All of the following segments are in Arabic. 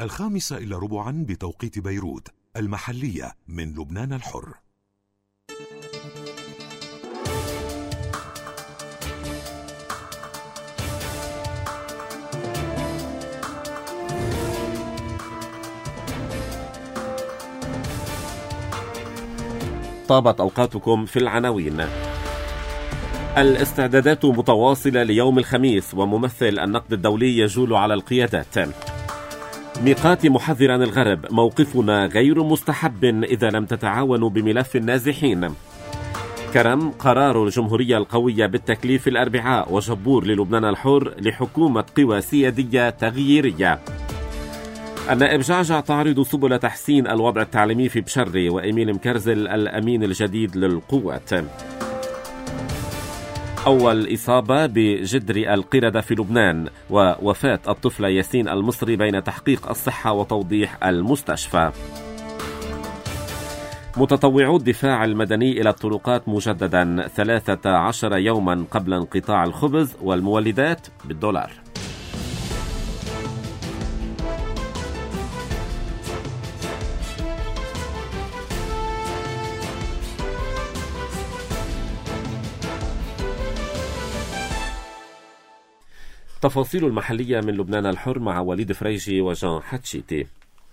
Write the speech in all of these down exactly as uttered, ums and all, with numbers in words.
الخامسة إلى ربعا بتوقيت بيروت المحلية من لبنان الحر. طابت أوقاتكم في العناوين. الاستعدادات متواصلة ليوم الخميس، وممثل النقد الدولي يجول على القيادات. ميقات محذرا الغرب، موقفنا غير مستحب إذا لم تتعاونوا بملف النازحين. كرم، قرار الجمهورية القوية بالتكليف الأربعاء، وجبور للبنان الحر لحكومة قوى سيادية تغييرية. النائب جعجع تعرض سبل تحسين الوضع التعليمي في بشري، وإيميل مكرزل الأمين الجديد للقوات. أول إصابة بجدر القردة في لبنان، ووفاة الطفلة ياسين المصري بين تحقيق الصحة وتوضيح المستشفى. متطوعو الدفاع المدني إلى الطرقات مجددا، ثلاثة عشر يوما قبل انقطاع الخبز والمولدات بالدولار. تفاصيل المحلية من لبنان الحر مع وليد فريجي وجان حتشيتي.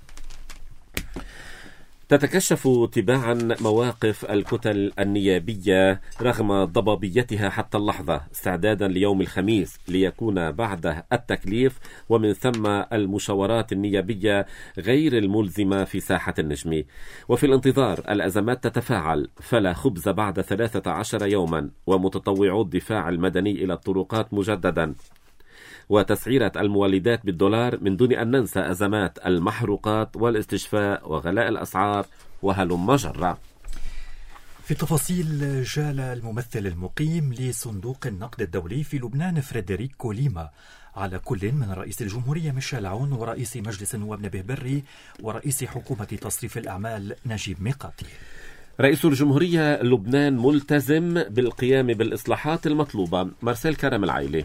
تتكشف تباعا مواقف الكتل النيابية رغم ضبابيتها حتى اللحظة، استعدادا ليوم الخميس ليكون بعده التكليف، ومن ثم المشاورات النيابية غير الملزمة في ساحة النجم. وفي الانتظار الأزمات تتفاعل، فلا خبز بعد ثلاثة عشر يوما، ومتطوعو الدفاع المدني إلى الطرقات مجددا، وتسعيرة المولدات بالدولار، من دون أن ننسى أزمات المحروقات والاستشفاء وغلاء الأسعار وهلم جرة. في التفاصيل، جال الممثل المقيم لصندوق النقد الدولي في لبنان فريدريكو ليما على كل من رئيس الجمهورية ميشيل عون ورئيس مجلس النواب نبيه بري ورئيس حكومة تصريف الأعمال نجيب ميقاتي. رئيس الجمهورية لبنان ملتزم بالقيام بالإصلاحات المطلوبة. مرسل كرم العيلي.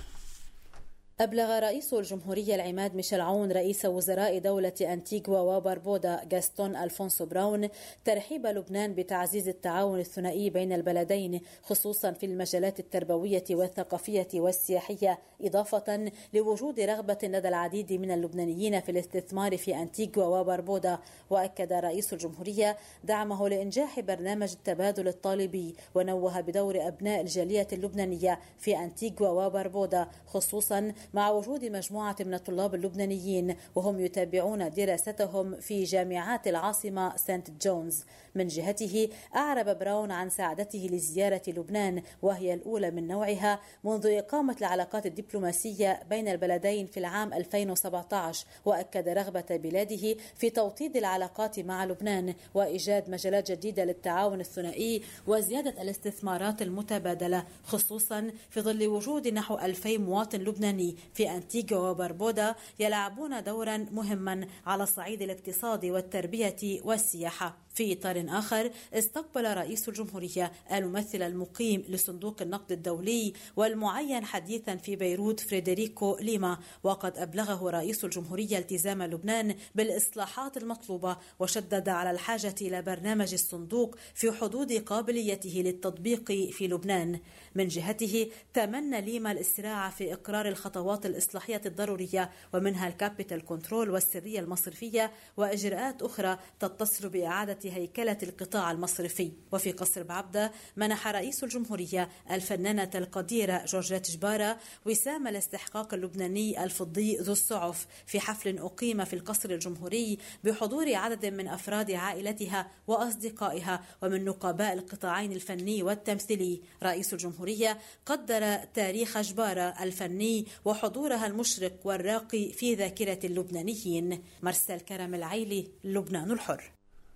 أبلغ رئيس الجمهورية العماد ميشيل عون رئيس وزراء دولة أنتيغوا وباربودا غاستون ألفونسو براون ترحيب لبنان بتعزيز التعاون الثنائي بين البلدين، خصوصا في المجالات التربوية والثقافية والسياحية، إضافة لوجود رغبة لدى العديد من اللبنانيين في الاستثمار في أنتيغوا وباربودا. وأكد رئيس الجمهورية دعمه لإنجاح برنامج التبادل الطالبي، ونوه بدور أبناء الجالية اللبنانية في أنتيغوا وباربودا، خصوصا مع وجود مجموعة من الطلاب اللبنانيين وهم يتابعون دراستهم في جامعات العاصمة سانت جونز. من جهته أعرب براون عن سعادته لزيارة لبنان، وهي الأولى من نوعها منذ إقامة العلاقات الدبلوماسية بين البلدين في العام ألفين وسبعة عشر، وأكد رغبة بلاده في توطيد العلاقات مع لبنان وإيجاد مجالات جديدة للتعاون الثنائي وزيادة الاستثمارات المتبادلة، خصوصا في ظل وجود نحو ألفين مواطن لبناني في أنتيغوا وباربودا يلعبون دورا مهما على الصعيد الاقتصادي والتربية والسياحة. في إطار آخر، استقبل رئيس الجمهورية الممثل المقيم لصندوق النقد الدولي والمعين حديثا في بيروت فريدريكو ليما، وقد أبلغه رئيس الجمهورية التزام لبنان بالإصلاحات المطلوبة، وشدد على الحاجة إلى برنامج الصندوق في حدود قابليته للتطبيق في لبنان. من جهته تمنى ليما الإسراع في إقرار الخطوات الإصلاحية الضرورية، ومنها الكابيتال كنترول والسرية المصرفية وإجراءات أخرى تتصل بإعادة هيكلة القطاع المصرفي. وفي قصر بعبدة منح رئيس الجمهورية الفنانة القديرة جورجيت جبارة وسام الاستحقاق اللبناني الفضي ذو الصعف في حفل أقيم في القصر الجمهوري بحضور عدد من أفراد عائلتها وأصدقائها ومن نقباء القطاعين الفني والتمثيلي. رئيس الجمهورية قدر تاريخ جبارة الفني وحضورها المشرق والراقي في ذاكرة اللبنانيين. مرسل كرم العيلي، لبنان الحر.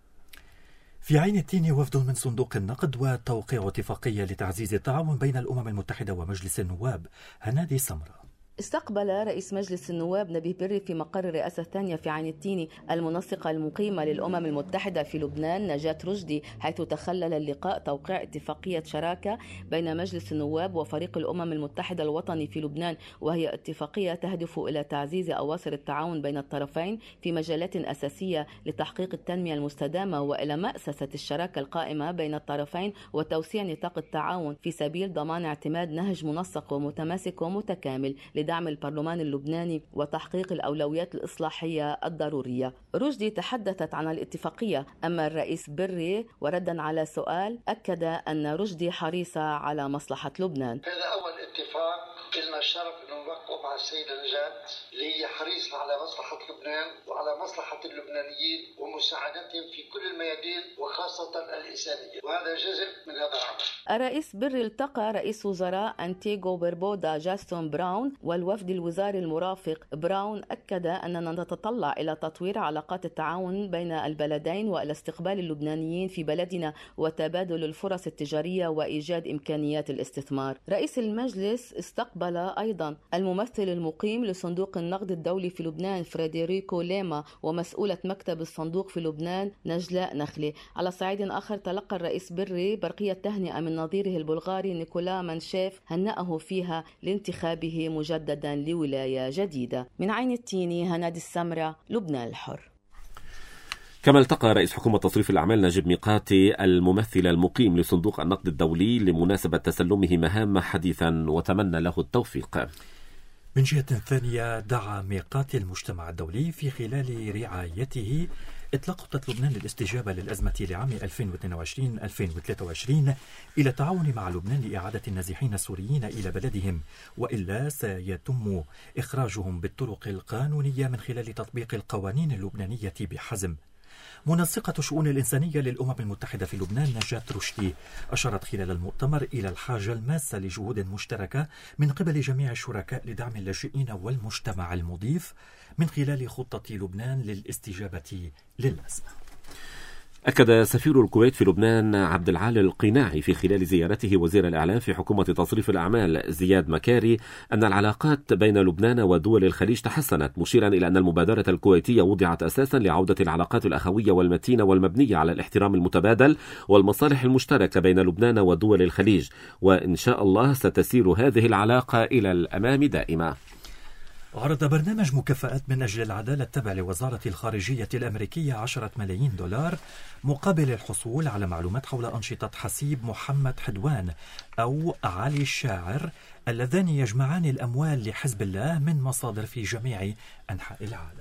في عين التين، وفد من صندوق النقد وتوقيع اتفاقية لتعزيز التعاون بين الأمم المتحدة ومجلس النواب. هنادي سمرة. استقبل رئيس مجلس النواب نبيه بري في مقر الرئاسة الثانية في عين التيني المنسقة المقيمة للأمم المتحدة في لبنان نجاة رشدي، حيث تخلل اللقاء توقيع اتفاقية شراكة بين مجلس النواب وفريق الأمم المتحدة الوطني في لبنان، وهي اتفاقية تهدف إلى تعزيز أواصر التعاون بين الطرفين في مجالات أساسية لتحقيق التنمية المستدامة، وإلى مأسسة الشراكة القائمة بين الطرفين وتوسيع نطاق التعاون في سبيل ضمان اعتماد نهج منسق ومتماسك ومتكامل دعم البرلمان اللبناني وتحقيق الأولويات الإصلاحية الضرورية. رشدي تحدثت عن الاتفاقية، أما الرئيس بري وردا على سؤال أكد أن رشدي حريصة على مصلحة لبنان. هذا أول اتفاق لنا الشرف أنه نوقعه مع السيدة نجاة، اللي هي حريصة على مصلحة لبنان وعلى مصلحة اللبنانيين ومساعدتهم في كل الميادين وخاصة الإنسانية، وهذا جزء من هذا العمل. الرئيس بري التقى رئيس وزراء أنتيغو بربودا جاستون براون والوفد الوزاري المرافق. براون أكد أننا نتطلع إلى تطوير علاقات التعاون بين البلدين وإلى استقبال اللبنانيين في بلدنا وتبادل الفرص التجارية وإيجاد إمكانيات الاستثمار. رئيس المجلس استقبل أيضا الممثل المقيم لصندوق النقد الدولي في لبنان فريدريكو ليما ومسؤولة مكتب الصندوق في لبنان نجلاء نخلي. على صعيد آخر تلقى الرئيس بري برقية تهنئة من نظيره البلغاري نيكولا منشيف هنأه فيها لانتخابه مجددا لولاية جديدة. من عين التيني هنادي السمرة، لبنان الحر. كما التقى رئيس حكومة تصريف الأعمال نجيب ميقاتي الممثل المقيم لصندوق النقد الدولي لمناسبة تسلمه مهام حديثا وتمنى له التوفيق. من جهة ثانية دعا ميقاتي المجتمع الدولي في خلال رعايته إطلاق خطة لبنان للاستجابة للأزمة لعام ألفين واثنين وعشرين ألفين وثلاثة وعشرين إلى التعاون مع لبنان لإعادة النازحين السوريين إلى بلدهم، وإلا سيتم إخراجهم بالطرق القانونية من خلال تطبيق القوانين اللبنانية بحزم. منسقة الشؤون الإنسانية للأمم المتحدة في لبنان نجاة رشدي أشارت خلال المؤتمر إلى الحاجة الماسة لجهود مشتركة من قبل جميع الشركاء لدعم اللاجئين والمجتمع المضيف من خلال خطة لبنان للاستجابة للأزمة. أكد سفير الكويت في لبنان عبد العال القناعي في خلال زيارته وزير الإعلام في حكومة تصريف الأعمال زياد مكاري أن العلاقات بين لبنان ودول الخليج تحسنت، مشيرا إلى أن المبادرة الكويتية وضعت أساسا لعودة العلاقات الأخوية والمتينة والمبنية على الاحترام المتبادل والمصالح المشتركة بين لبنان ودول الخليج، وإن شاء الله ستسير هذه العلاقة إلى الأمام دائما. عرض برنامج مكافآت من أجل العدالة التابع لوزارة الخارجية الأمريكية عشرة ملايين دولار مقابل الحصول على معلومات حول أنشطة حسيب محمد حدوان أو علي الشاعر اللذان يجمعان الأموال لحزب الله من مصادر في جميع أنحاء العالم.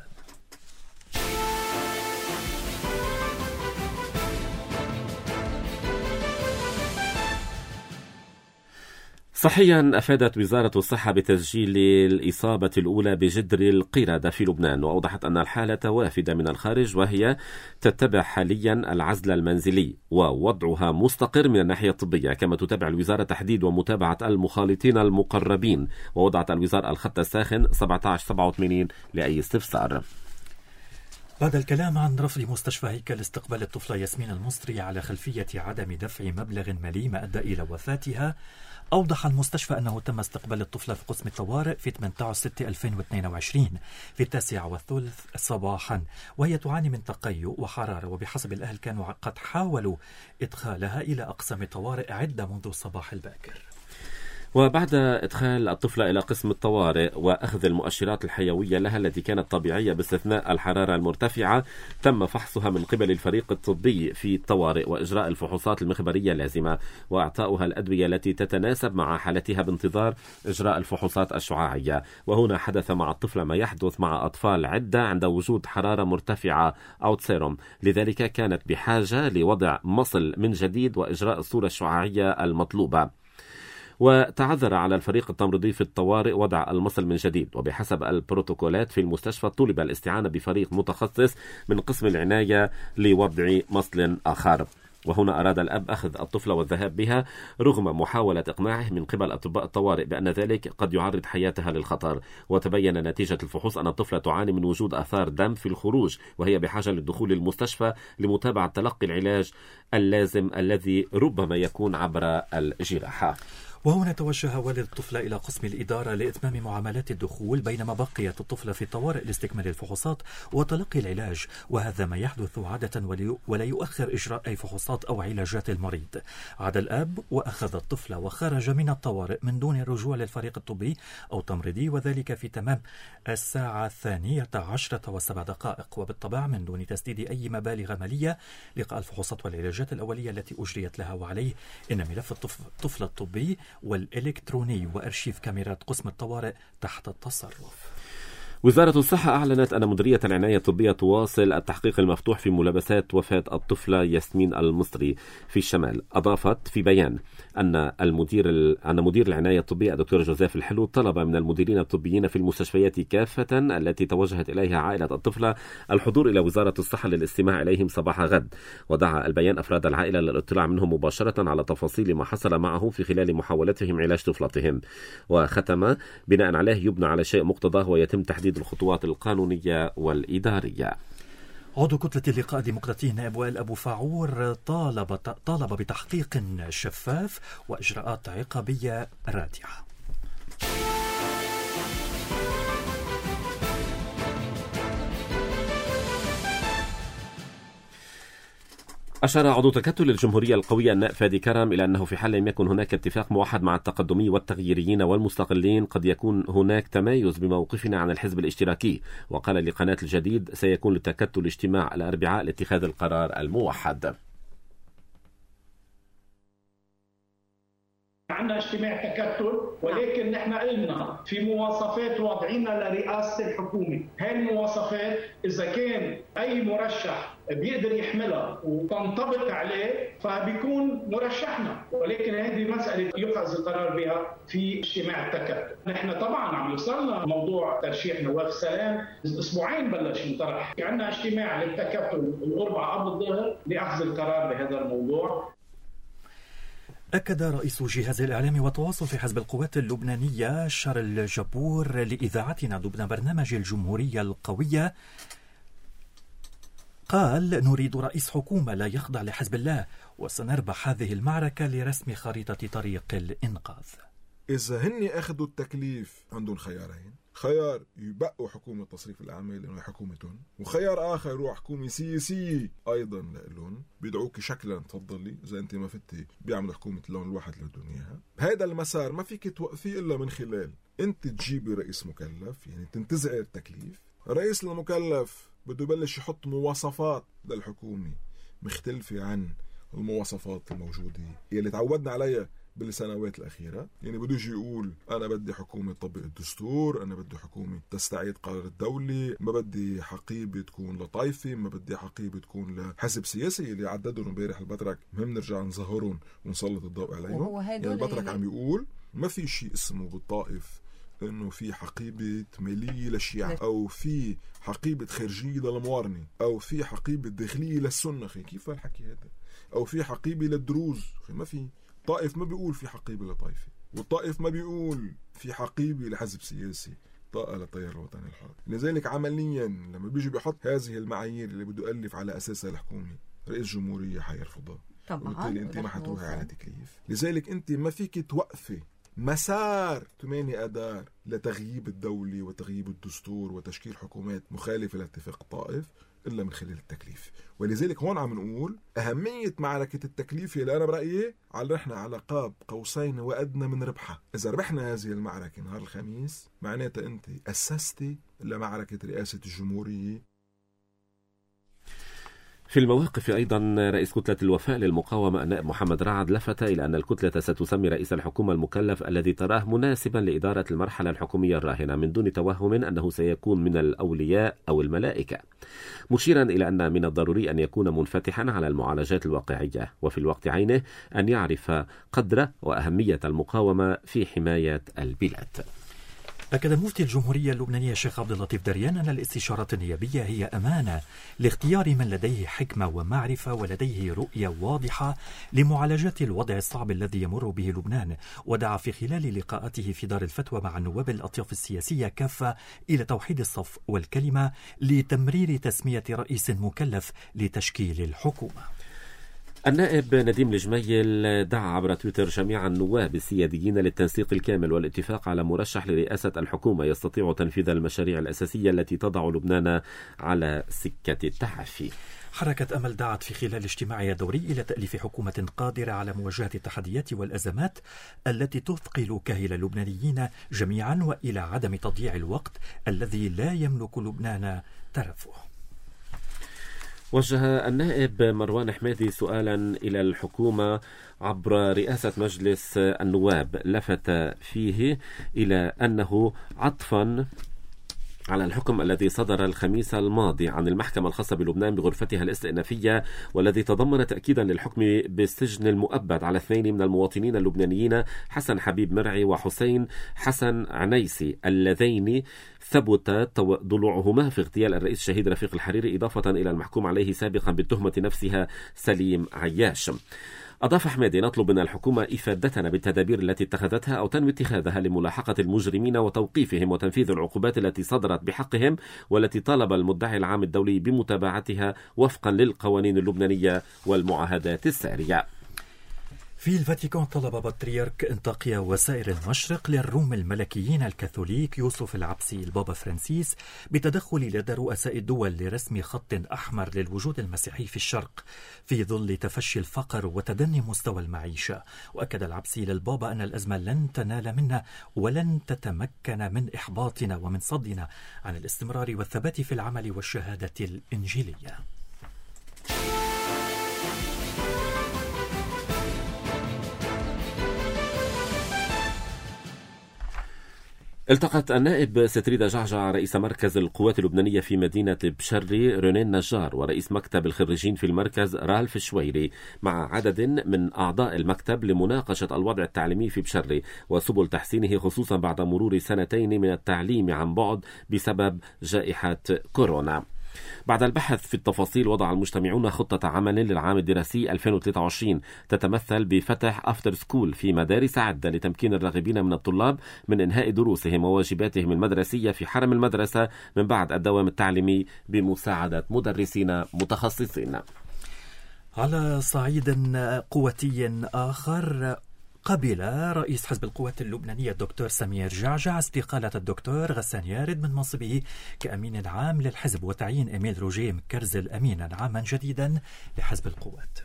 صحيا أفادت وزارة الصحة بتسجيل الإصابة الأولى بجدر القردة في لبنان، وأوضحت أن الحالة وافدة من الخارج وهي تتبع حاليا العزل المنزلي ووضعها مستقر من الناحية الطبية. كما تتابع الوزارة تحديد ومتابعة المخالطين المقربين، ووضعت الوزارة الخط الساخن سبعة عشر سبعة وثمانين لأي استفسار. بعد الكلام عن رفض مستشفى هيكل استقبال الطفلة ياسمين المصري على خلفية عدم دفع مبلغ مالي ما أدى إلى وفاتها، أوضح المستشفى أنه تم استقبال الطفلة في قسم الطوارئ في ثمانية عشر ستة ألفين واثنين وعشرين في التاسعة والثلث صباحا، وهي تعاني من تقيؤ وحرارة، وبحسب الأهل كانوا قد حاولوا إدخالها إلى أقسام الطوارئ عدة منذ الصباح الباكر. وبعد إدخال الطفلة إلى قسم الطوارئ وأخذ المؤشرات الحيوية لها التي كانت طبيعية باستثناء الحرارة المرتفعة، تم فحصها من قبل الفريق الطبي في الطوارئ وإجراء الفحوصات المخبرية اللازمة وإعطاؤها الأدوية التي تتناسب مع حالتها بانتظار إجراء الفحوصات الشعاعية. وهنا حدث مع الطفلة ما يحدث مع أطفال عدة عند وجود حرارة مرتفعة أو سيروم، لذلك كانت بحاجة لوضع مصل من جديد وإجراء الصورة الشعاعية المطلوبة. وتعذر على الفريق التمريضي في الطوارئ وضع المصل من جديد، وبحسب البروتوكولات في المستشفى طلب الاستعانة بفريق متخصص من قسم العناية لوضع مصل آخر. وهنا أراد الأب أخذ الطفلة والذهاب بها رغم محاولة إقناعه من قبل أطباء الطوارئ بأن ذلك قد يعرض حياتها للخطر. وتبين نتيجة الفحوص أن الطفلة تعاني من وجود آثار دم في الخروج، وهي بحاجة للدخول للمستشفى لمتابعة تلقي العلاج اللازم الذي ربما يكون عبر الجراحة. وهنا توجه والد الطفلة إلى قسم الإدارة لإتمام معاملات الدخول بينما بقيت الطفلة في الطوارئ لاستكمال الفحوصات وتلقي العلاج، وهذا ما يحدث عادة ولا يؤخر إجراء أي فحوصات أو علاجات المريض. عاد الأب وأخذ الطفلة وخرج من الطوارئ من دون الرجوع للفريق الطبي أو التمريضي، وذلك في تمام الساعة الثانية عشرة وسبع دقائق، وبالطبع من دون تسديد أي مبالغ مالية لقاء الفحوصات والعلاجات الأولية التي أجريت لها. وعليه إن ملف الطفل الطبي والإلكتروني وأرشيف كاميرات قسم الطوارئ تحت التصرف. وزارة الصحة أعلنت أن مديرية العناية الطبية تواصل التحقيق المفتوح في ملابسات وفاة الطفلة ياسمين المصري في الشمال. أضافت في بيان أن المدير أن مدير العناية الطبية الدكتور جوزيف الحلو طلب من المديرين الطبيين في المستشفيات كافة التي توجهت إليها عائلة الطفلة الحضور إلى وزارة الصحة للاستماع إليهم صباح غد. ودعا البيان أفراد العائلة للاطلاع منهم مباشرة على تفاصيل ما حصل معه في خلال محاولتهم علاج طفلتهم. وختم بناء عليه يبنى على شيء مقتضاه ويتم تحديد الخطوات القانونية والإدارية. عضو كتلة اللقاء الديمقراطي نائب وائل أبو فاعور طالب طالب بتحقيق شفاف وإجراءات عقابية رادعة. أشار عضو تكتل الجمهورية القوية النائب فادي كرم إلى أنه في حال لم يكن هناك اتفاق موحد مع التقدمي والتغييريين والمستقلين قد يكون هناك تمايز بموقفنا عن الحزب الاشتراكي. وقال لقناة الجديد سيكون للتكتل اجتماع الأربعاء لاتخاذ القرار الموحد. عندنا اجتماع تكتل، ولكن نحن قلنا في مواصفات وضعينا لرئاسة الحكومة. هاي المواصفات إذا كان أي مرشح بيقدر يحملها وتنطبق عليه فبيكون مرشحنا، ولكن هذه مسألة يؤخذ القرار بها في اجتماع التكتل. نحن طبعا عم يوصلنا موضوع ترشيح نواف سلام، أسبوعين بلش ينطرح. عندنا اجتماع للتكتل الأربعاء قبل الظهر لأخذ القرار بهذا الموضوع. أكد رئيس جهاز الإعلام والتواصل في حزب القوات اللبنانية شارل جبور لإذاعتنا ضمن برنامج الجمهورية القوية، قال: نريد رئيس حكومة لا يخضع لحزب الله، وسنربح هذه المعركة لرسم خريطة طريق الإنقاذ. إذا هن أخذوا التكليف عندهم خيارين: خيار يبقوا حكومة تصريف الأعمال لأنه حكومتهم، وخيار آخر يروح حكومة سياسية أيضا لهم. بيدعوك شكلا تفضلي إذا أنت ما فتي بيعملوا حكومة اللون الواحد اللي بدهم إياها. هذا المسار ما فيك توقفيه إلا من خلال أنت تجيبي رئيس مكلف، يعني تنتزعي التكليف. الرئيس المكلف بده يبلش يحط مواصفات للحكومة مختلفة عن المواصفات الموجودة اللي تعودنا عليها بالسنوات الأخيرة. يعني بده يجي يقول أنا بدي حكومة تطبق الدستور، أنا بدي حكومة تستعيد قرار الدولة، ما بدي حقيبة تكون لطائفة، ما بدي حقيبة تكون لحزب سياسي اللي عددهم امبارح البطرك، مهم نرجع نظهرهم ونسلط الضوء عليهم. يعني البطرك عم يقول ما في شيء اسمه بالطائف انه في حقيبة مالية للشيعة، او في حقيبة خارجية للموارنة، او في حقيبة داخلية للسنة. كيف هالحكي هذا؟ او في حقيبة للدروز. ما في طائف ما بيقول في حقيبة لطائفة، والطائف ما بيقول في حقيبة لحزب سياسي، طاقة للتيار الوطني الحر. لذلك عمليا لما بيجي بيحط هذه المعايير اللي بده يألف على أساسها الحكومة، رئيس جمهورية حيرفضها طبعا، وبالتالي انت ما حتروحي على تكليف. لذلك انت ما فيك توقفي مسار ثمانية أدار لتغييب الدولة وتغييب الدستور وتشكيل حكومات مخالفة لاتفاق الطائف إلا من خلال التكليف. ولذلك هون عم نقول أهمية معركة التكليف اللي أنا برأيي على رحنا على قاب قوسين وأدنى من ربحها. إذا ربحنا هذه المعركة نهار الخميس معناتها أنت أسستي لمعركة رئاسة الجمهورية. في المواقف أيضا رئيس كتلة الوفاء للمقاومة النائب محمد رعد لفت إلى أن الكتلة ستسمي رئيس الحكومة المكلف الذي تراه مناسبا لإدارة المرحلة الحكومية الراهنة من دون توهم أنه سيكون من الأولياء أو الملائكة، مشيرا إلى أن من الضروري أن يكون منفتحا على المعالجات الواقعية، وفي الوقت عينه أن يعرف قدر وأهمية المقاومة في حماية البلاد. أكد مفتي الجمهورية اللبنانية الشيخ عبد اللطيف دريان أن الاستشارات النيابية هي أمانة لاختيار من لديه حكمة ومعرفة ولديه رؤية واضحة لمعالجة الوضع الصعب الذي يمر به لبنان. ودعا في خلال لقاءاته في دار الفتوى مع النواب الأطياف السياسية كافة إلى توحيد الصف والكلمة لتمرير تسمية رئيس مكلف لتشكيل الحكومة. النائب نديم الجميل دعا عبر تويتر جميع النواب السياديين للتنسيق الكامل والاتفاق على مرشح لرئاسة الحكومة يستطيع تنفيذ المشاريع الأساسية التي تضع لبنان على سكة التعافي. حركة أمل دعت في خلال اجتماعها الدوري إلى تأليف حكومة قادرة على مواجهة التحديات والأزمات التي تثقل كاهل اللبنانيين جميعا وإلى عدم تضييع الوقت الذي لا يملك لبنان ترفه. وجه النائب مروان حمادي سؤالا إلى الحكومة عبر رئاسة مجلس النواب لفت فيه إلى أنه عطفا على الحكم الذي صدر الخميس الماضي عن المحكمة الخاصة بلبنان بغرفتها الاستئنافية والذي تضمن تأكيدا للحكم بالسجن المؤبد على اثنين من المواطنين اللبنانيين حسن حبيب مرعي وحسين حسن عنيسي اللذين ثبت ضلوعهما في اغتيال الرئيس الشهيد رفيق الحريري إضافة إلى المحكوم عليه سابقا بالتهمة نفسها سليم عياش. أضاف حمادي: نطلب من الحكومة إفادتنا بالتدابير التي اتخذتها أو تنوي اتخاذها لملاحقة المجرمين وتوقيفهم وتنفيذ العقوبات التي صدرت بحقهم والتي طالب المدعي العام الدولي بمتابعتها وفقا للقوانين اللبنانية والمعاهدات السارية. في الفاتيكان طلب بطريرك انطاكيا وسائر المشرق للروم الملكيين الكاثوليك يوسف العبسي البابا فرانسيس بتدخل لدى رؤساء الدول لرسم خط أحمر للوجود المسيحي في الشرق في ظل تفشي الفقر وتدني مستوى المعيشة. وأكد العبسي للبابا أن الأزمة لن تنال منا ولن تتمكن من إحباطنا ومن صدنا عن الاستمرار والثبات في العمل والشهادة الإنجيلية. التقت النائب ستريدا جعجع رئيس مركز القوات اللبنانية في مدينة بشري رونين نجار ورئيس مكتب الخريجين في المركز رالف شويري مع عدد من أعضاء المكتب لمناقشة الوضع التعليمي في بشري وسبل تحسينه خصوصا بعد مرور سنتين من التعليم عن بعد بسبب جائحة كورونا. بعد البحث في التفاصيل وضع المجتمعون خطة عمل للعام الدراسي ألفين وثلاثة وعشرين تتمثل بفتح أفتر سكول في مدارس عدة لتمكين الراغبين من الطلاب من إنهاء دروسهم وواجباتهم المدرسية في حرم المدرسة من بعد الدوام التعليمي بمساعدة مدرسين متخصصين. على صعيد قوتي آخر، قبل رئيس حزب القوات اللبنانية الدكتور سمير جعجع استقالة الدكتور غسان يارد من منصبه كأمين العام للحزب وتعيين إميل روجيه مكرزل أمينا عاما جديدا لحزب القوات.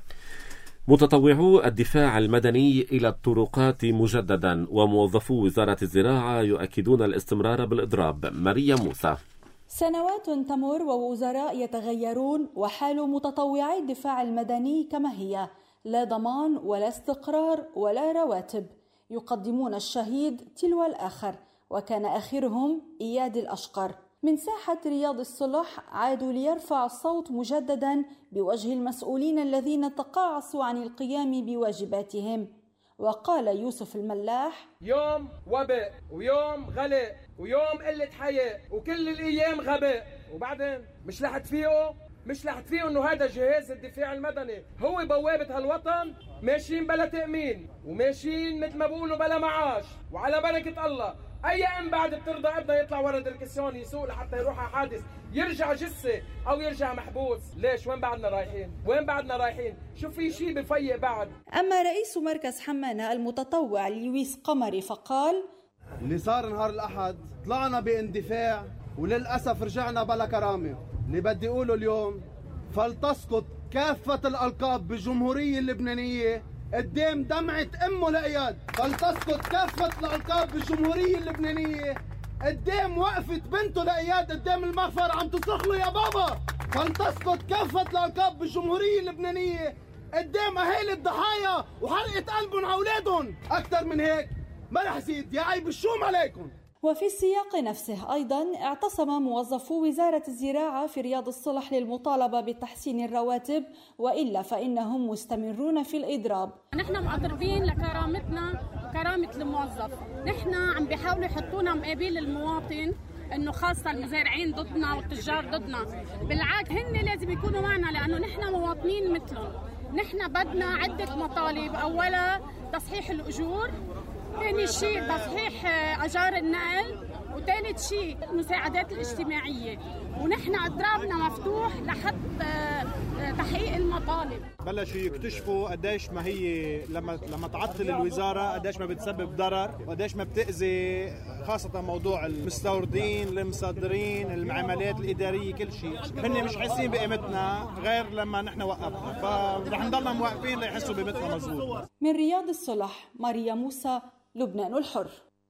متطوعو الدفاع المدني إلى الطرقات مجددا وموظفو وزارة الزراعة يؤكدون الاستمرار بالإضراب. ماريا موسى: سنوات تمر ووزراء يتغيرون وحال متطوعي الدفاع المدني كما هي، لا ضمان ولا استقرار ولا رواتب، يقدمون الشهيد تلو الآخر، وكان آخرهم إياد الأشقر. من ساحة رياض الصلح عادوا ليرفعوا الصوت مجددا بوجه المسؤولين الذين تقاعسوا عن القيام بواجباتهم. وقال يوسف الملاح: يوم وباء ويوم غلاء ويوم قلة حياة وكل الأيام غباء، وبعدين مش رح تفيقوا مش رح تفيقوا انه هذا جهاز الدفاع المدني هو بوابة هالوطن، ماشيين بلا تأمين وماشيين مثل ما بقولوا بلا معاش، وعلى بركة الله اي ام بعد بترضى ابنها يطلع ورا دركسيون يسوق لحتى يروح على حادث يرجع جثة او يرجع محبوس. ليش؟ وين بعدنا رايحين؟ وين بعدنا رايحين؟ شو في شيء بفيق بعد؟ اما رئيس مركز حمانة المتطوع لويس قمري فقال: اللي صار نهار الاحد طلعنا باندفاع وللاسف رجعنا بلا كرامه. اللي بدي اقوله اليوم فلتسقط كافة الألقاب بالجمهورية اللبنانية قدام دمعة أمه لإياد. فلتسقط كافة الألقاب بالجمهورية اللبنانية قدام وقفة بنته لإياد قدام المغفر عم تصرخ له يا بابا. فلتسقط كافة الألقاب بالجمهورية اللبنانية قدام أهالي الضحايا وحرقة قلبهم على أولادهم. أكثر من هيك ما رح زيد، يا عيب الشوم عليكم. وفي السياق نفسه أيضا اعتصم موظفو وزارة الزراعة في رياض الصلح للمطالبة بتحسين الرواتب، وإلا فإنهم مستمرون في الإضراب. نحن معترفين لكرامتنا وكرامة الموظف، نحن عم بيحاولوا يحطونا مقابل المواطن انه خاصة المزارعين ضدنا والتجار ضدنا، بالعكس هن لازم يكونوا معنا لأنه نحن مواطنين مثلهم. نحن بدنا عدة مطالب، أولا تصحيح الأجور، ثاني شيء تصحيح أجار النقل، وثالث شيء المساعدات الاجتماعية. ونحن أضرابنا مفتوح لحد تحقيق المطالب. بلشوا يكتشفوا قديش ما هي لما لما تعطل الوزارة قديش ما بتسبب ضرر وقديش ما بتأذي، خاصة موضوع المستوردين، المصدرين، المعاملات الإدارية، كل شيء. هن مش حاسين بقيمتنا غير لما نحن وقفنا، فرح نضلنا موقفين ليحسوا بقيمتنا مزبوط. من رياض الصلح، ماريا موسى، لبنان الحر.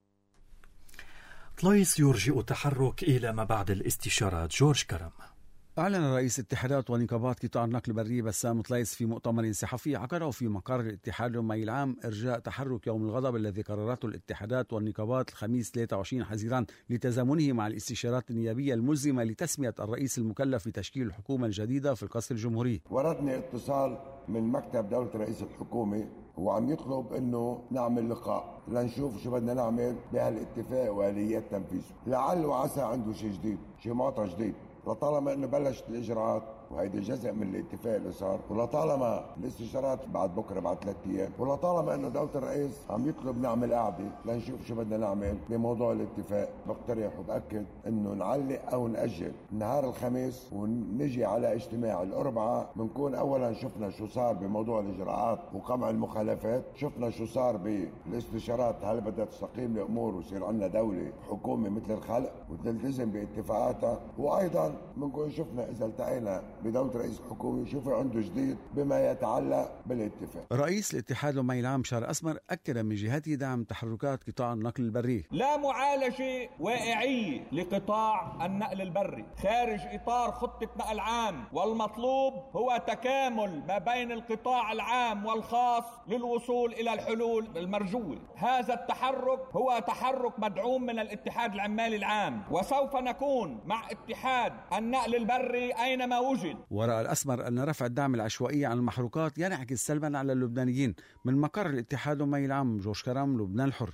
طليس يرجئ تحرك إلى ما بعد الاستشارات. جورج كرم. أعلن رئيس اتحادات ونقابات قطاع النقل البري بسام طليس في مؤتمر صحفي عقده في مقر الاتحاد المائي العام إرجاء تحرك يوم الغضب الذي قررته الاتحادات والنقابات الخميس ثلاثة وعشرين حزيران لتزامنه مع الاستشارات النيابية الملزمة لتسمية الرئيس المكلف بتشكيل الحكومة الجديدة في القصر الجمهوري. وردني اتصال من مكتب دولة رئيس الحكومة، هو عم يطلب انه نعمل لقاء لنشوف شو بدنا نعمل بهالاتفاق واليات تنفيذه، لعل وعسى عنده شيء جديد، شيء معطى جديد، لطالما انه بلشت الاجراءات وهيدا جزء من الاتفاق اللي صار، ولطالما الاستشارات بعد بكره بعد ثلاث ايام، ولطالما انه دوله الرئيس عم يطلب نعمل قعده لنشوف شو بدنا نعمل بموضوع الاتفاق، بقترح وباكد انه نعلق او ناجل نهار الخميس ونجي على اجتماع الاربعاء، بنكون اولا شفنا شو صار بموضوع الاجراءات وقمع المخالفات، شفنا شو صار بالاستشارات، هل بدها تستقيم الامور ويصير عندنا دوله حكومه مثل الخلق وتلتزم باتفاقاتها، وايضا بنكون شفنا اذا التقينا بدولة رئيس الحكومة شوف عنده جديد بما يتعلق بالاتفاق. رئيس الاتحاد المائي العام شار أسمر أكد من جهته دعم تحركات قطاع النقل البري. لا معالجة واقعية لقطاع النقل البري خارج إطار خطة نقل عام، والمطلوب هو تكامل ما بين القطاع العام والخاص للوصول إلى الحلول المرجوة. هذا التحرك هو تحرك مدعوم من الاتحاد العمالي العام، وسوف نكون مع اتحاد النقل البري أينما وجد. ورأى الأسمر أن رفع الدعم العشوائي عن المحروقات ينعكس سلبا على اللبنانيين. من مقر الاتحاد المائي العام، جورج كرم، لبنان الحر.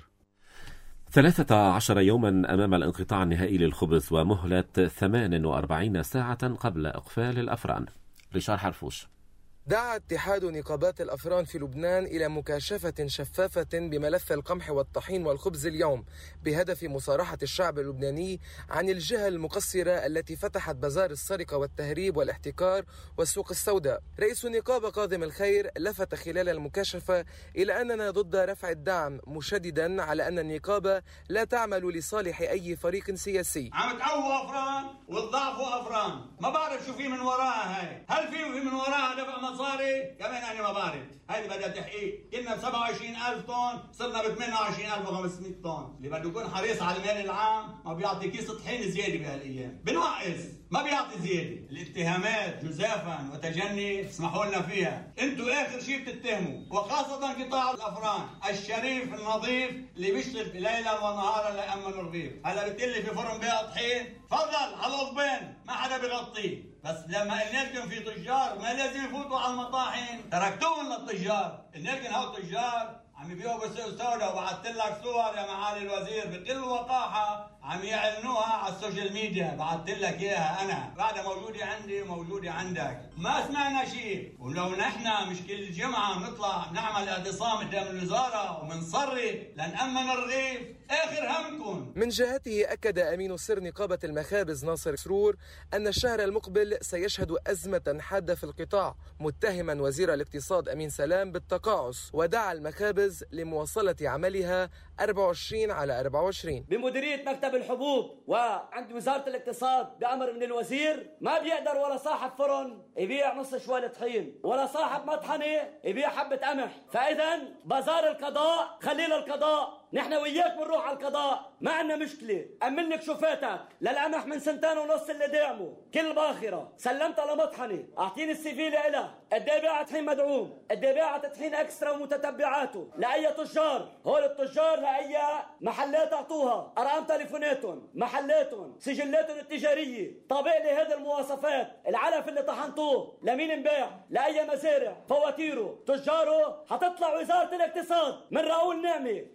ثلاثة عشر يوما أمام الانقطاع النهائي للخبز ومهلة ثمان وأربعين ساعة قبل إقفال الأفران. ريشار حرفوش. دعا اتحاد نقابات الأفران في لبنان إلى مكاشفة شفافة بملف القمح والطحين والخبز اليوم بهدف مصارحة الشعب اللبناني عن الجهة المقصرة التي فتحت بازار السرقة والتهريب والاحتكار والسوق السوداء. رئيس النقابة كاظم الخير لفت خلال المكاشفة إلى أننا ضد رفع الدعم، مشددا على أن النقابة لا تعمل لصالح أي فريق سياسي. عم تقووا أفران وتضعفوا أفران، ما بعرف شو في من وراها هاي، هل في من وراها دفع مصاري؟ كمان أنا ما بعرف، هيدي بدها تحقيق. كنا ب سبعة وعشرين ألف طن صرنا ب ثمانية وعشرين ألف وخمسمئة طن. اللي بده يكون حريص على المال العام ما بيعطي كيس طحين زياده بهالايام، بنقص ما بيعطي زياده. الاتهامات جزافا وتجني اسمحوا لنا فيها، انتوا اخر شيء بتتهموا، وخاصه قطاع الافران الشريف النظيف اللي بيشتغل ليلا ونهارا ليأمن الرغيف. هلا بتقول لي في فرن بيع طحين، تفضل على الغضبان ما حدا بيغطيه، بس لما قلنا لكم في تجار ما لازم يفوتوا على المطاحن تركتوهم للتجار. قلنا لكم هاو التجار عم يبيعوا بالسوق السوداء، وبعثت لك صور يا معالي الوزير بكل وقاحه عم يعلنوها على السوشيال ميديا، بعثت لك اياها انا، بعدها موجوده عندي وموجوده عندك. ما سمعنا شيء، ولو نحن مش كل جمعه بنطلع نعمل اعتصام قدام الوزاره وبنصري لنأمن الرغيف، اخر همكم. من جهته اكد امين سر نقابه المخابز ناصر سرور ان الشهر المقبل سيشهد ازمه حاده في القطاع، متهما وزير الاقتصاد امين سلام بالتقاعس، ودعا المخابز لمواصله عملها أربعة وعشرين على أربعة وعشرين. بمديريه مكتب الحبوب وعند وزاره الاقتصاد بامر من الوزير ما بيقدر ولا صاحب فرن يبيع نص شوال طحين، ولا صاحب مطحنه يبيع حبه قمح. فاذا بازار القضاء خليه للقضاء، نحن وياك بنروح على القضاء، ما عندنا مشكله. امن لك شوفاتك للقمح من سنتين ونص اللي دعمه كل باخره، سلمتها لمطحنه، اعطيني السي في لها، قد ايه باعت طحين مدعوم، قد ايه باعت طحين اكسترا ومتتبعاته، لاي تجار، هول التجار لاي محلات اعطوها ارقام تليفوناتهم، محلاتهم، سجلاتهم التجاريه، طابع لي هذه المواصفات، العلف اللي طحنتوه لمين انباع، لاي مزارع، فواتيره، تجاره، حتطلع وزاره الاقتصاد من راؤول نعمه لامين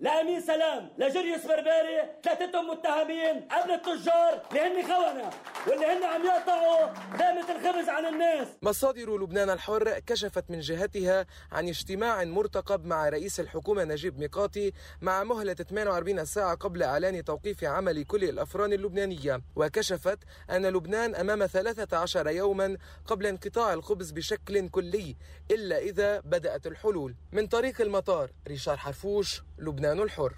سلام لجريوس بربري، ثلاثتهم متهمين قبل التجار اللي هن خونة واللي هن عم يقطعوا دامة الخبز عن الناس. مصادر لبنان الحر كشفت من جهتها عن اجتماع مرتقب مع رئيس الحكومة نجيب ميقاتي مع مهلة ثمانية وأربعين ساعة قبل إعلان توقيف عمل كل الأفران اللبنانية، وكشفت أن لبنان أمام ثلاثة عشر يوما قبل انقطاع الخبز بشكل كلي إلا إذا بدأت الحلول. من طريق المطار، ريشار حرفوش، لبنان الحر.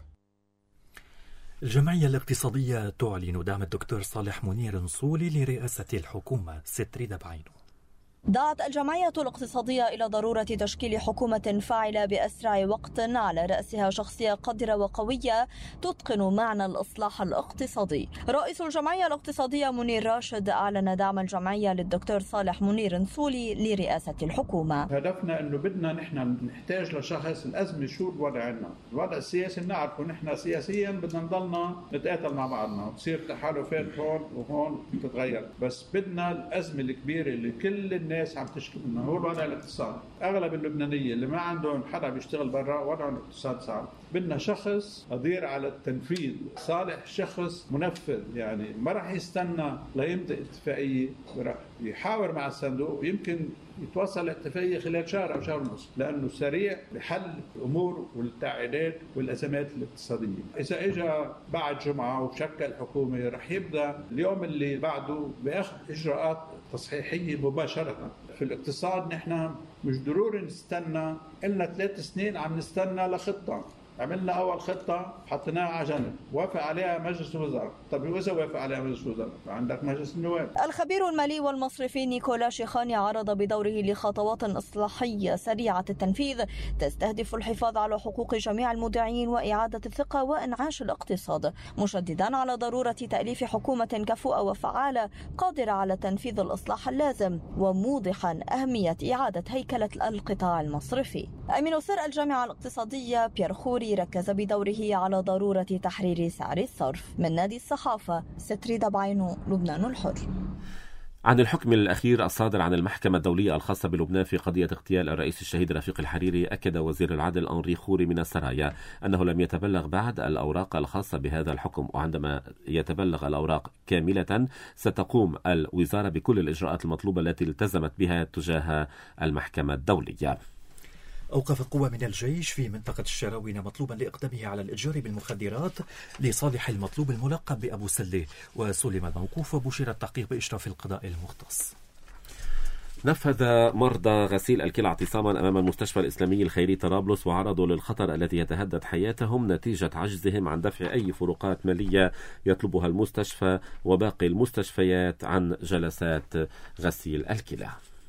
الجمعية الاقتصادية تعلن دعم الدكتور صالح منير نصولي لرئاسة الحكومة. ستريد بعينه. دعت الجمعية الاقتصادية إلى ضرورة تشكيل حكومة فاعلة بأسرع وقت على رأسها شخصية قادرة وقوية تتقن معنى الإصلاح الاقتصادي. رئيس الجمعية الاقتصادية منير راشد أعلن دعم الجمعية للدكتور صالح منير نصولي لرئاسة الحكومة. هدفنا أنه بدنا نحن نحتاج لشخص الأزمة. شو الوضع عندنا؟ الوضع السياسي بنعرفه، نحن سياسيا بدنا نضلنا نتقاتل مع بعضنا وتصير تحالفات هون وهون تتغير، بس بدنا الأزمة الكبيرة اللي كل الناس الناس عم تشكي منه هو الوضع الاقتصادي. اغلب اللبنانيه اللي ما عندهم حدا بيشتغل برا وضعهم الاقتصاد صعب. بدنا شخص قدير على التنفيذ، صالح شخص منفذ، يعني ما راح يستنى ليمضي اتفاقيه، راح يحاور مع الصندوق ويمكن يتوصل لاتفاقيه خلال شهر او شهر ونص، لانه سريع بحل الامور والتعقيدات والازمات الاقتصاديه. اذا اجى بعد جمعه وشكل حكومه رح يبدا اليوم اللي بعده باخذ اجراءات تصحيحيه مباشره. في الاقتصاد نحن مش ضروري نستنى، إلنا ثلاث سنين عم نستنى لخطة. عملنا أول خطة حطيناها على جنب، وافق عليها مجلس الوزراء. طب وإذا وافق عليها مجلس الوزراء عندك مجلس النواب. الخبير المالي والمصرفي نيكولا شيخاني عرض بدوره لخطوات إصلاحية سريعة التنفيذ تستهدف الحفاظ على حقوق جميع المودعين وإعادة الثقة وإنعاش الاقتصاد، مشددا على ضرورة تأليف حكومة كفؤة وفعالة قادرة على تنفيذ الإصلاح اللازم، وموضحا أهمية إعادة هيكلة القطاع المصرفي. أمين سر الجامعة الاقتصادية بيير خوري ركز بدوره على ضرورة تحرير سعر الصرف. من نادي الصحافة، ستريد بعينه، لبنان الحر. عن الحكم الأخير الصادر عن المحكمة الدولية الخاصة بلبنان في قضية اغتيال الرئيس الشهيد رفيق الحريري، أكد وزير العدل أنري خوري من السرايا أنه لم يتبلغ بعد الأوراق الخاصة بهذا الحكم، وعندما يتبلغ الأوراق كاملة ستقوم الوزارة بكل الإجراءات المطلوبة التي التزمت بها تجاه المحكمة الدولية. أوقف قوة من الجيش في منطقة الشراوين مطلوبا لإقدامه على الإتجار بالمخدرات لصالح المطلوب الملقب بأبو سلة، وسلم الموقوف وبشر التحقيق بإشراف القضاء المختص. نفذ مرضى غسيل الكلى اعتصاما أمام المستشفى الإسلامي الخيري طرابلس، وعرضوا للخطر الذي يتهدد حياتهم نتيجة عجزهم عن دفع أي فروقات مالية يطلبها المستشفى وباقي المستشفيات عن جلسات غسيل الكلى.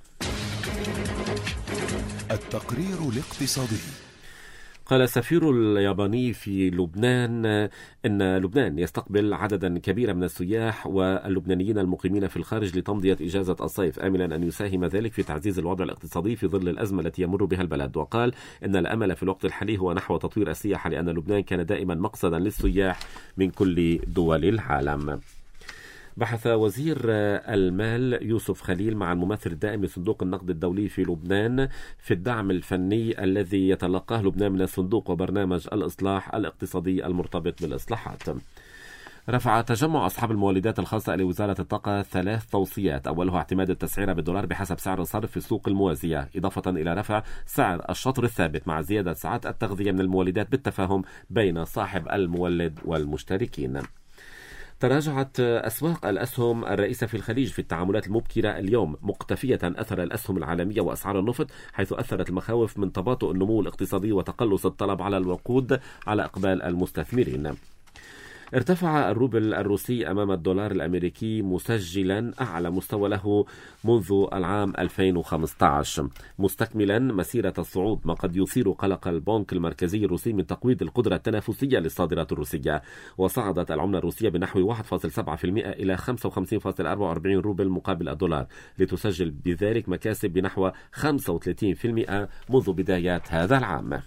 التقرير الاقتصادي. قال السفير الياباني في لبنان إن لبنان يستقبل عددا كبيرا من السياح واللبنانيين المقيمين في الخارج لتمضية إجازة الصيف، آملا أن يساهم ذلك في تعزيز الوضع الاقتصادي في ظل الأزمة التي يمر بها البلد. وقال إن الأمل في الوقت الحالي هو نحو تطوير السياحة، لأن لبنان كان دائما مقصدا للسياح من كل دول العالم. بحث وزير المال يوسف خليل مع الممثل الدائم لصندوق النقد الدولي في لبنان في الدعم الفني الذي يتلقاه لبنان من الصندوق وبرنامج الإصلاح الاقتصادي المرتبط بالإصلاحات. رفع تجمع أصحاب المولدات الخاصة لوزارة الطاقة ثلاث توصيات، أولها اعتماد التسعير بالدولار بحسب سعر الصرف في السوق الموازية، إضافة إلى رفع سعر الشطر الثابت مع زيادة ساعات التغذية من المولدات بالتفاهم بين صاحب المولد والمشتركين. تراجعت أسواق الأسهم الرئيسة في الخليج في التعاملات المبكرة اليوم، مقتفية أثر الأسهم العالمية وأسعار النفط، حيث أثرت المخاوف من تباطؤ النمو الاقتصادي وتقلص الطلب على الوقود على إقبال المستثمرين. ارتفع الروبل الروسي أمام الدولار الأمريكي مسجلا أعلى مستوى له منذ العام ألفين وخمسة عشر، مستكملا مسيرة الصعود، ما قد يثير قلق البنك المركزي الروسي من تقويض القدرة التنافسية للصادرات الروسية. وصعدت العملة الروسية بنحو واحد فاصلة سبعة بالمئة إلى خمسة وخمسين فاصلة أربعة وأربعين روبل مقابل الدولار، لتسجل بذلك مكاسب بنحو خمسة وثلاثين بالمئة منذ بدايات هذا العام.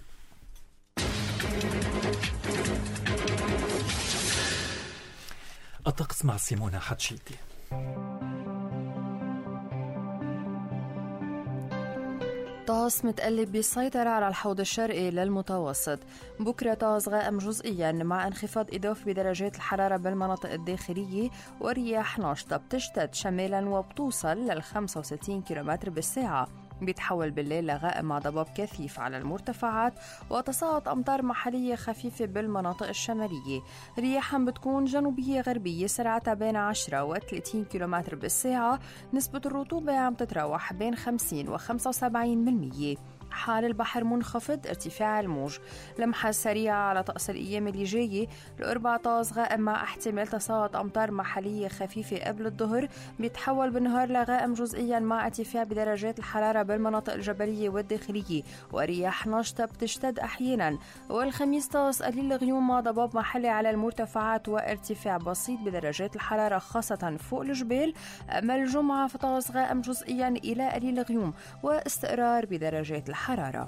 الطقس مع سيمونا حتشيتي. طقس الطقس متقلب بالسيطرة على الحوض الشرقي للمتوسط. بكرة طقس غائم جزئيا مع انخفاض إضافي بدرجات الحرارة بالمناطق الداخلية ورياح ناشطة بتشتد شمالا وبتوصل لل خمسة وستين كيلومتر بالساعة. بيتحول بالليل لغائم مع ضباب كثيف على المرتفعات وتساقط أمطار محلية خفيفة بالمناطق الشمالية. رياحا بتكون جنوبية غربية سرعتها بين عشرة و ثلاثين كيلومتر بالساعة. نسبة الرطوبة عم تتراوح بين خمسين و خمسة وسبعين بالمية. حال البحر منخفض، ارتفاع الموج. لمحة سريعة على طقس الأيام اللي جاية. الأربع طقس غائم مع احتمال تساقط أمطار محلية خفيفة قبل الظهر، بيتحول بالنهار لغائم جزئيا مع ارتفاع بدرجات الحرارة بالمناطق الجبلية والداخلية ورياح ناشطة بتشتد أحيانا. والخميس طقس قليل الغيوم مع ضباب محلي على المرتفعات وارتفاع بسيط بدرجات الحرارة خاصة فوق الجبال. أما الجمعة فطقس غائم جزئيا إلى قليل الغيوم واستقرار بدرجات الحرارة. حرارة.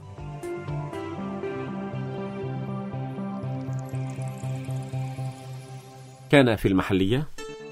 كان في المحلية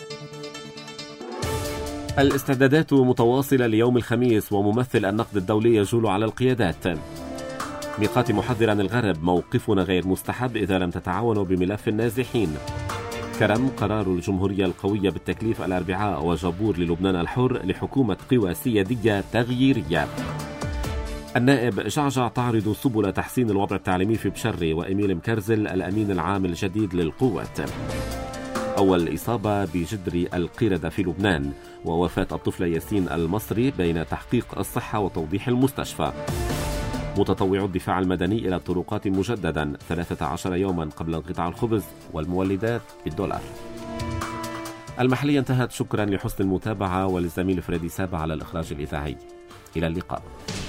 الاستعدادات متواصلة ليوم الخميس، وممثل النقد الدولي يجول على القيادات. ميقات محذر عن الغرب، موقفنا غير مستحب إذا لم تتعاونوا بملف النازحين. كرم قرار الجمهورية القوية بالتكليف الأربعاء، وجبور للبنان الحر لحكومة قوى سيادية تغييرية. النائب جعجع تعرض سبل تحسين الوضع التعليمي في بشري، وإميل مكرزل الأمين العام الجديد للقوات. أول إصابة بجدر القردة في لبنان، ووفاة الطفل ياسين المصري بين تحقيق الصحة وتوضيح المستشفى. متطوعو الدفاع المدني إلى الطرقات مجددا ثلاثة عشر يوما قبل انقطاع الخبز والمولدات بالدولار. المحلية انتهت. شكرا لحسن المتابعة وللزميل فريدي سابع على الإخراج الإذاعي. إلى اللقاء.